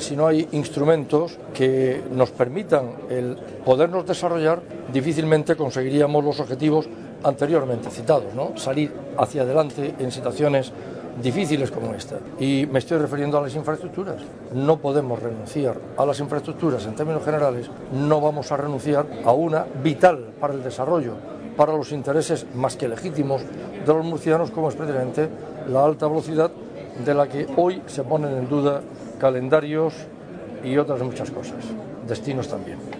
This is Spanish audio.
si no hay instrumentos que nos permitan el podernos desarrollar, difícilmente conseguiríamos los objetivos anteriormente citados, ¿no? Salir hacia adelante en situaciones difíciles como esta. Y me estoy refiriendo a las infraestructuras. No podemos renunciar a las infraestructuras en términos generales, no vamos a renunciar a una vital para el desarrollo, para los intereses más que legítimos de los murcianos, como es precisamente la alta velocidad, de la que hoy se ponen en duda calendarios y otras muchas cosas, destinos también.